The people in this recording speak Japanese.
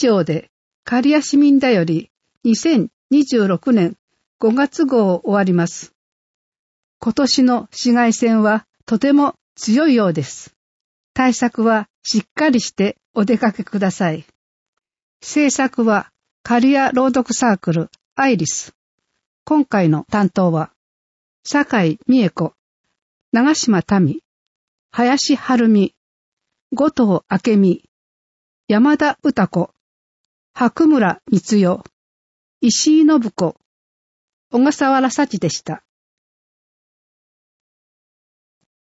上で刈谷市民だより2026年5月号を終わります。今年の紫外線はとても強いようです。対策はしっかりしてお出かけください。制作は刈谷朗読サークルアイリス。今回の担当は酒井美恵子、長島民、林晴美、後藤明美、山田歌子、白村光代、石井信子、小笠原幸でした。